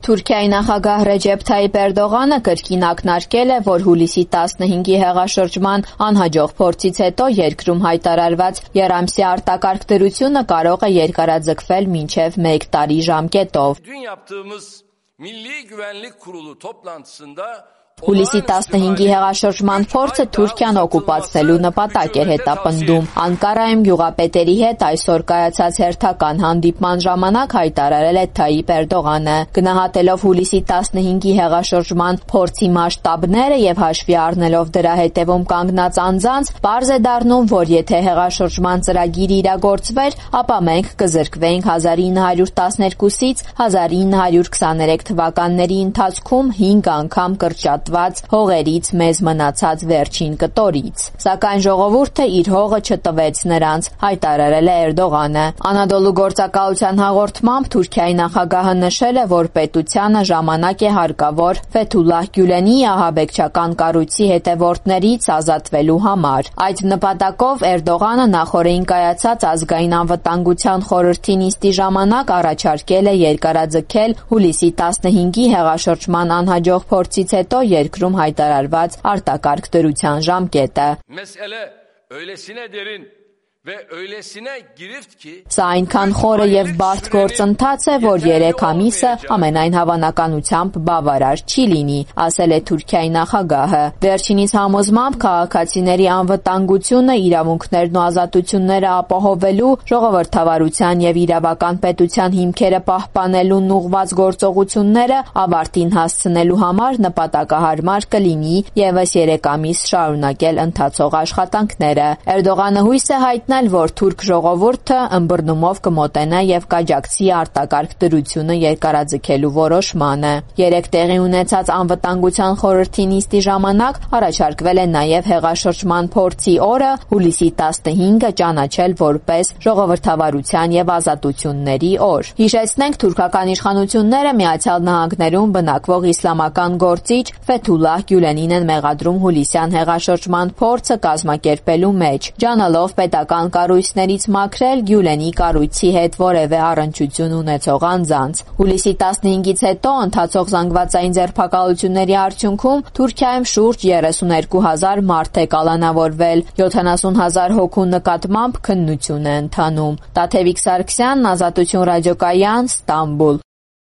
Թուրքիայի նախագահ Ռեջեփ Թայիպ Էրդողանը կրկին ակնարկել է, որ հուլիսի 15-ի հեղաշրջման անհաջող փորձից հետո երկրում հայտարարված եռամսյա արտակարգ դրությունը կարող է երկարաձգվել մինչև 1 տարի ժամկետով։ Հուլիսի 15-ի հեղաշրջման փորձը Թուրքիան օկուպացնելու նպատակ էր հետապնդում։ Անկարայում գյուղապետերի հետ այսօր կայացած հերթական հանդիպման ժամանակ հայտարարել է Թայիպ Էրդողանը։ Գնահատելով հուլիսի 15-ի հեղաշրջման փորձի մասշտաբները եւ հաշվի առնելով դրա հետևում կանգնած անձանց, պարզ է դառնում, որ եթե հեղաշրջման ծրագիրը իրագործվեր, ապա մենք կզրկվեինք 1912-ից 1923 թվականների ընթացքում 5 անգամ կրճատ հողերից մեզ մնացած վերջին կտորից։ Սակայն ժողովուրդը իր հողը չտվեց նրանց, հայտարարել է Էրդողանը։ Անադոլու գործակալության հաղորդմամբ Թուրքիայի նախագահը նշել է, որ պետությանը ժամանակ է հարկավոր Ֆեթուլլահ Գյուլենի ահաբեկչական կառույցի հետևորդներից ազատվելու համար։ Այդ նպատակով Էրդողանը նախորդին կայացած ազգային անվտանգության խորհրդի նիստի ժամանակ առաջարկել է երկարաձգել հուլիսի 15-ի հեղաշրջման անհաջող փորձից հետո երկրում հայտարարված արտակարգ դրության ժամկետը։ Սա այնքան խորը եւ բարդ գործընթաց է, որ 3 ամիսը ամենայն հավանականությամբ բավարար չի լինի, ասել է Թուրքիայի նախագահը։ Վերջինիս համոզմամբ քաղաքացիների անվտանգությունը, իրավունքներն ու ազատությունները ապահովելու, ժողովրդավարության եւ իրավական պետության հիմքերը պահպանելուն ուղղված գործողությունները ավարտին հասցնելու համար նպատակահարմար կլինի եւս 3 ամիս շարունակել ընթացող աշխատանքները։ Էրդողանը հույս է հայտնել, որ թուրք ժողովուրդը ըմբռնումով կմոտենա եւ կաջակցի արտակարգ դրությունը երկարաձգելու որոշմանը։ 3 տեղի ունեցած անվտանգության խորհրդի նիստի ժամանակ առաջարկվել է նաեւ հեղաշրջման փորձի օրը հուլիսի 15-ը ճանաչել որպես ժողովրդավարության եւ ազատությունների օր։ Հիշեցնենք, թուրքական իշխանությունները Միացյալ Նահանգներում բնակվող իսլամական գործիչ Ֆեթուլլահ Գյուլենին են մեղադրում հուլիսյան հեղաշրջման փորձը կազմակերպելու մեջ, ջանալով պետական կառույցներից մաքրել Գյուլենի կառույցի հետ որևէ առնչություն ունեցող անձանց։ Հուլիսի 15-ից հետո ընթացող զանգվածային ձերբակալությունների արդյունքում Թուրքիայում շուրջ 32,000 մարդ է կալանավորվել, 70,000 հոգու նկատմամբ քննություն է ընթանում։ Տաթևիկ Սարգսյան, Ազատություն ռադիոկայան, Ստամբուլ։